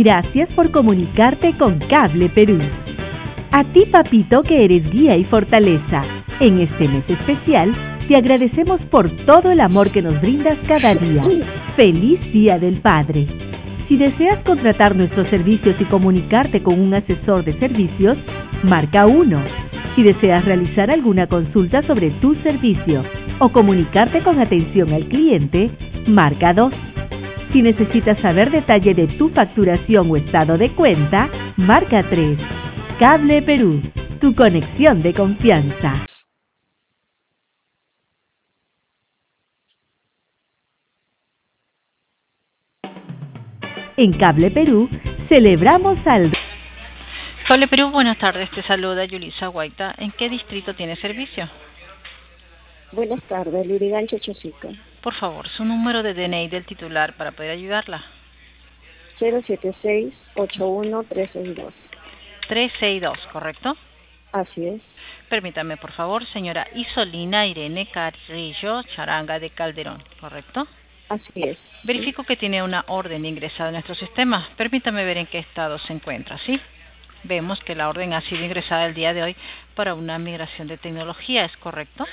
Gracias por comunicarte con Cable Perú. A ti, papito, que eres guía y fortaleza. En este mes especial, te agradecemos por todo el amor que nos brindas cada día. ¡Feliz Día del Padre! Si deseas contratar nuestros servicios y comunicarte con un asesor de servicios, marca 1. Si deseas realizar alguna consulta sobre tu servicio o comunicarte con atención al cliente, marca 2. Si necesitas saber detalle de tu facturación o estado de cuenta, marca 3. Cable Perú, tu conexión de confianza. En Cable Perú, celebramos al... Cable Perú, buenas tardes. Te saluda Yulisa Guaita. ¿En qué distrito tiene servicio? Buenas tardes, Lurigancho Chosica. Por favor, su número de DNI del titular para poder ayudarla. 076-81362. 362, ¿correcto? Así es. Permítame, por favor, señora Isolina Irene Carrillo Charanga de Calderón, ¿correcto? Así es. Verifico que tiene una orden ingresada en nuestro sistema. Permítame ver en qué estado se encuentra, ¿sí? Vemos que la orden ha sido ingresada el día de hoy para una migración de tecnología, ¿es correcto?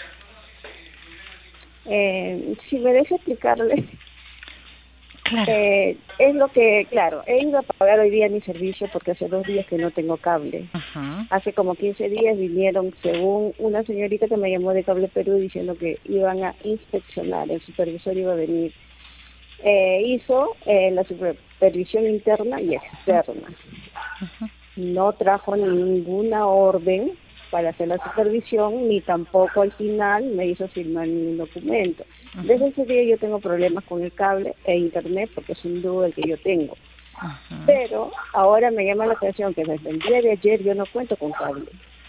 Si me deja explicarle, Claro. es lo que, claro, he ido a pagar hoy día mi servicio porque hace 2 días que no tengo cable. Hace como 15 días vinieron, según una señorita que me llamó de Cable Perú, diciendo que iban a inspeccionar, el supervisor iba a venir. Hizo la supervisión interna y externa. No trajo ninguna orden para hacer la supervisión, ni tampoco al final me hizo firmar ningún documento. Desde ese día yo tengo problemas con el cable e internet porque es un dúo el que yo tengo. Pero ahora me llama la atención que desde el día de ayer yo no cuento con cable.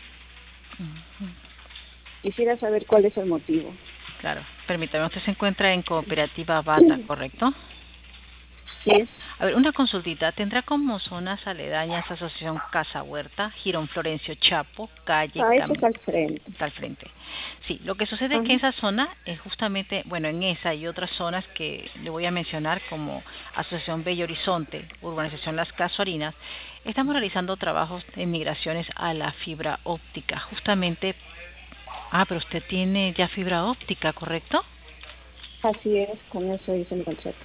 Quisiera saber cuál es el motivo. Claro, permítame, usted se encuentra en Cooperativa Bata, ¿correcto? Sí. A ver, una consultita. ¿Tendrá como zonas aledañas Asociación Casa Huerta, Girón Florencio Chapo, calle... eso está al frente. Está al frente. Sí, lo que sucede es que esa zona es justamente, bueno, en esa y otras zonas que le voy a mencionar como Asociación Bello Horizonte, Urbanización Las Casuarinas, estamos realizando trabajos de migraciones a la fibra óptica, justamente... pero usted tiene ya fibra óptica, ¿correcto? Así es, con eso hice mi contrato.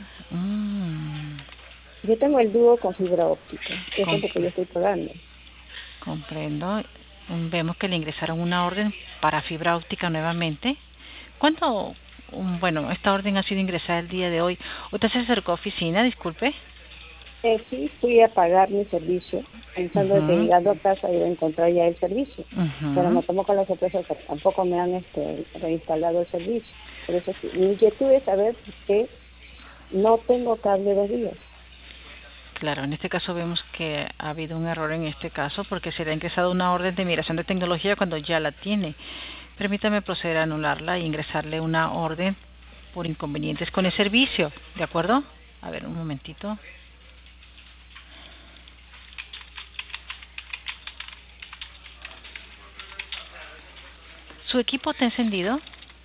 Yo tengo el dúo con fibra óptica, que es lo que yo estoy pagando. Comprendo. Vemos que le ingresaron una orden para fibra óptica nuevamente. ¿Cuándo? Bueno, esta orden ha sido ingresada el día de hoy. ¿Usted se acercó a oficina? Disculpe. Sí, fui a pagar mi servicio, pensando que llegando a casa iba a encontrar ya el servicio. Pero me tomo con la sorpresa que tampoco me han reinstalado el servicio. Por eso mi inquietud es saber por qué no tengo cable 2 días. Claro, en este caso vemos que ha habido un error en este caso porque se le ha ingresado una orden de migración de tecnología cuando ya la tiene. Permítame proceder a anularla e ingresarle una orden por inconvenientes con el servicio, ¿de acuerdo? A ver, un momentito. ¿Su equipo está encendido?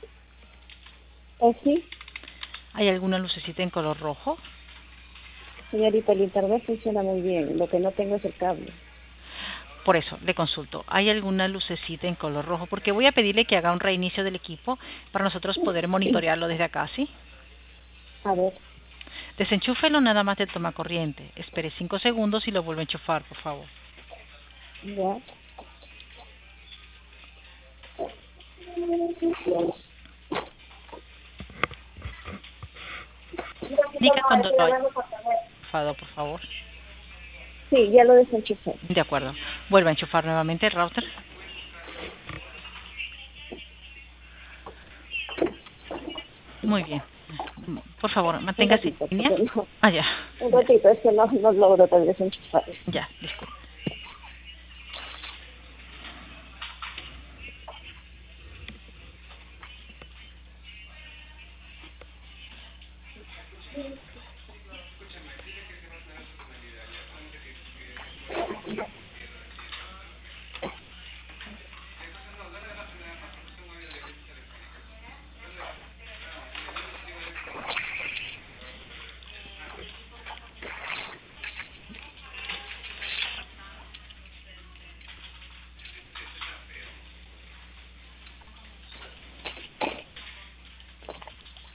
Sí. ¿Hay alguna lucecita en color rojo? Señorita, el internet funciona muy bien, lo que no tengo es el cable. Por eso, le consulto, ¿hay alguna lucecita en color rojo? Porque voy a pedirle que haga un reinicio del equipo para nosotros poder monitorearlo desde acá, ¿sí? A ver. Desenchúfelo nada más del tomacorriente. Espere 5 segundos y lo vuelve a enchufar, por favor. Ya. Diga cuando lo haya enchufado, por favor. Sí, ya lo desenchufé. De acuerdo. Vuelve a enchufar nuevamente el router. Muy bien. Por favor, manténgase en línea. Ya. Un ratito, es que no logro desenchufar. Ya, disculpe.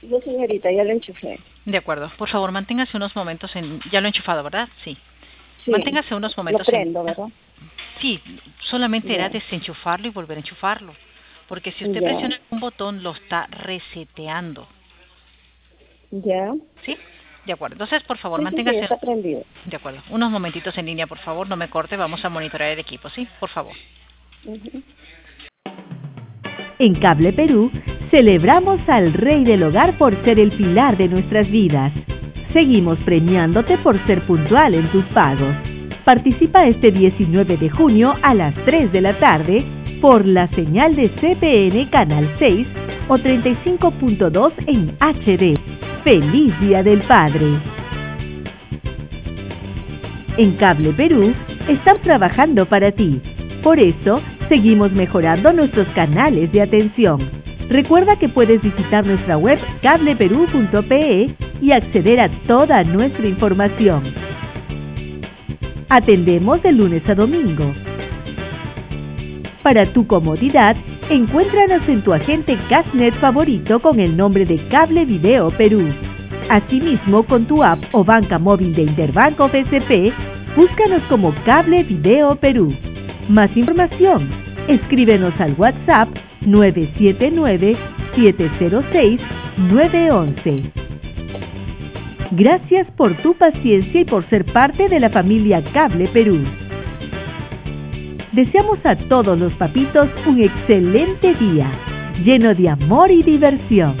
Yo, señorita, ya lo enchufé. De acuerdo. Por favor, manténgase unos momentos en... Ya lo he enchufado, ¿verdad? Sí. Sí. Manténgase unos momentos Lo prendo, ¿verdad? Sí, solamente Ya. era desenchufarlo y volver a enchufarlo. Porque si usted Ya. presiona un botón, lo está reseteando. Ya. ¿Sí? De acuerdo. Entonces, por favor, Sí, manténgase... está prendido. De acuerdo. Unos momentitos en línea, por favor. No me corte. Vamos a monitorear el equipo, ¿sí? Por favor. En Cable Perú, celebramos al Rey del Hogar por ser el pilar de nuestras vidas. Seguimos premiándote por ser puntual en tus pagos. Participa este 19 de junio a las 3 de la tarde por la señal de CPN Canal 6 o 35.2 en HD. ¡Feliz Día del Padre! En Cable Perú, están trabajando para ti. Por eso, seguimos mejorando nuestros canales de atención. Recuerda que puedes visitar nuestra web cableperú.pe y acceder a toda nuestra información. Atendemos de lunes a domingo. Para tu comodidad, encuéntranos en tu agente Cashnet favorito con el nombre de Cable Video Perú. Asimismo, con tu app o banca móvil de Interbank o BCP, búscanos como Cable Video Perú. Más información, escríbenos al WhatsApp 979-706-911. Gracias por tu paciencia y por ser parte de la familia Cable Perú. Deseamos a todos los papitos un excelente día, lleno de amor y diversión.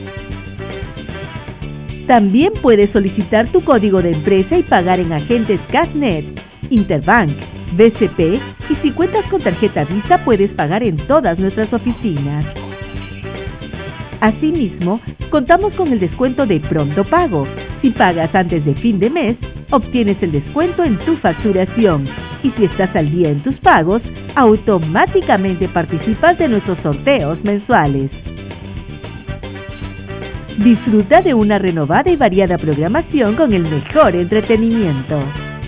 También puedes solicitar tu código de empresa y pagar en agentes Cashnet, Interbank, BCP, y si cuentas con tarjeta Visa puedes pagar en todas nuestras oficinas. Asimismo, contamos con el descuento de Pronto Pago. Si pagas antes de fin de mes, obtienes el descuento en tu facturación. Y si estás al día en tus pagos, automáticamente participas de nuestros sorteos mensuales. Disfruta de una renovada y variada programación con el mejor entretenimiento.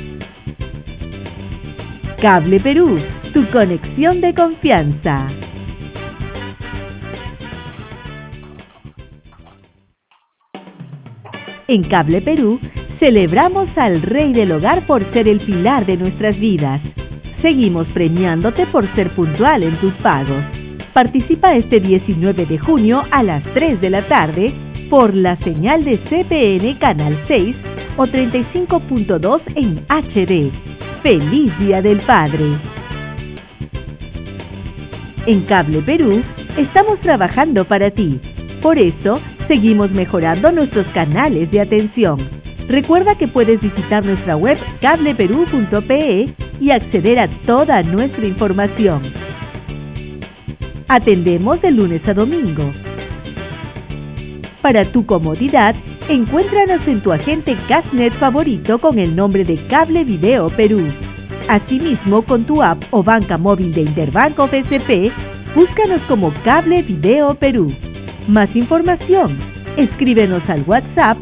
Cable Perú, tu conexión de confianza. En Cable Perú, celebramos al Rey del Hogar por ser el pilar de nuestras vidas. Seguimos premiándote por ser puntual en tus pagos. Participa este 19 de junio a las 3 de la tarde por la señal de CPN Canal 6 o 35.2 en HD. ¡Feliz Día del Padre! En Cable Perú, estamos trabajando para ti. Por eso, seguimos mejorando nuestros canales de atención. Recuerda que puedes visitar nuestra web cableperú.pe y acceder a toda nuestra información. Atendemos de lunes a domingo. Para tu comodidad, encuéntranos en tu agente Cashnet favorito con el nombre de Cable Video Perú. Asimismo, con tu app o banca móvil de Interbank o BCP, búscanos como Cable Video Perú. Más información, escríbenos al WhatsApp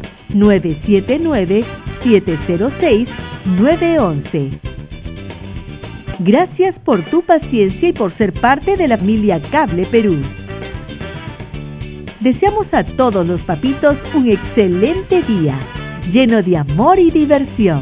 979-706-911. Gracias por tu paciencia y por ser parte de la familia Cable Perú. Deseamos a todos los papitos un excelente día, lleno de amor y diversión.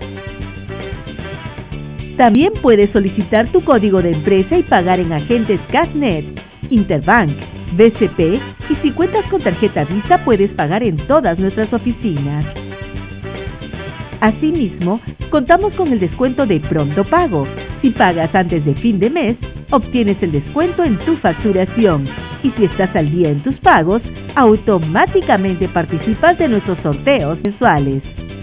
También puedes solicitar tu código de empresa y pagar en agentes Cashnet, Interbank, BCP, y si cuentas con tarjeta Visa puedes pagar en todas nuestras oficinas. Asimismo, contamos con el descuento de Pronto Pago. Si pagas antes de fin de mes, obtienes el descuento en tu facturación. Y si estás al día en tus pagos, automáticamente participas de nuestros sorteos mensuales.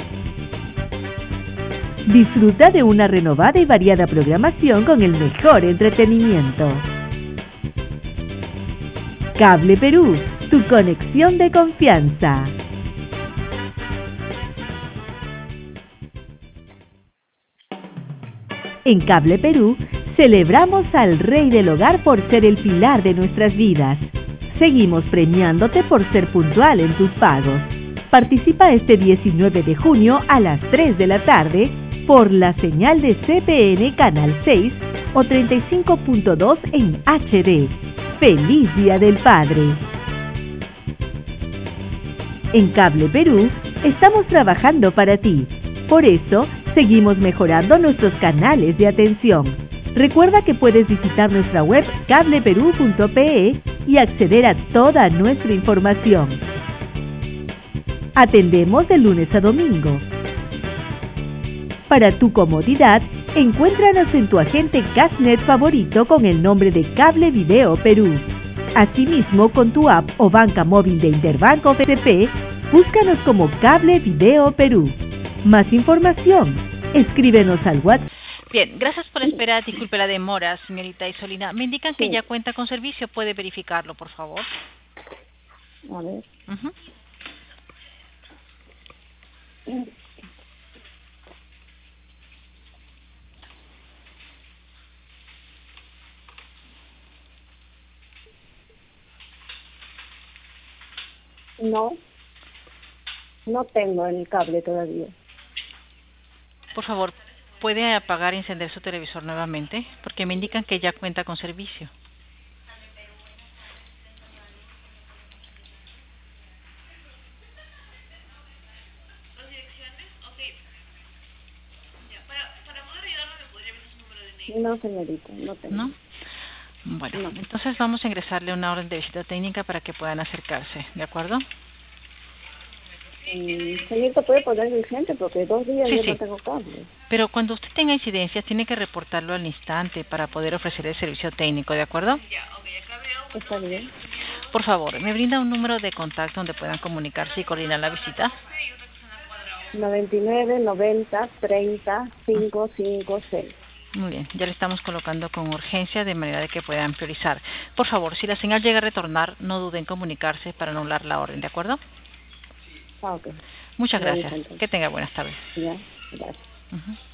Disfruta de una renovada y variada programación con el mejor entretenimiento. Cable Perú, tu conexión de confianza. En Cable Perú, celebramos al Rey del Hogar por ser el pilar de nuestras vidas. Seguimos premiándote por ser puntual en tus pagos. Participa este 19 de junio a las 3 de la tarde por la señal de CPN Canal 6 o 35.2 en HD. ¡Feliz Día del Padre! En Cable Perú estamos trabajando para ti. Por eso, seguimos mejorando nuestros canales de atención. Recuerda que puedes visitar nuestra web cableperú.pe y acceder a toda nuestra información. Atendemos de lunes a domingo. Para tu comodidad, encuéntranos en tu agente Cashnet favorito con el nombre de Cable Video Perú. Asimismo, con tu app o banca móvil de Interbanco BCP, búscanos como Cable Video Perú. Más información, escríbenos al WhatsApp. Bien, gracias por esperar. Disculpe la demora, señorita Isolina. Me indican que ya cuenta con servicio. ¿Puede verificarlo, por favor? A ver. No tengo el cable todavía. Por favor, ¿puede apagar y encender su televisor nuevamente? Porque me indican que ya cuenta con servicio. No, señorita, no tengo. ¿No? Bueno, entonces vamos a ingresarle una orden de visita técnica para que puedan acercarse, ¿de acuerdo? Señorita, ¿puede poner urgente? Porque 2 días yo no tengo cable. Pero cuando usted tenga incidencias, tiene que reportarlo al instante para poder ofrecer el servicio técnico, ¿de acuerdo? Está bien. Por favor, ¿me brinda un número de contacto donde puedan comunicarse y coordinar la visita? 99 90 30 556. Muy bien, ya le estamos colocando con urgencia de manera de que puedan priorizar. Por favor, si la señal llega a retornar, no duden en comunicarse para anular la orden, ¿de acuerdo? Okay. Muchas gracias. Que tenga buenas tardes. Ya, gracias.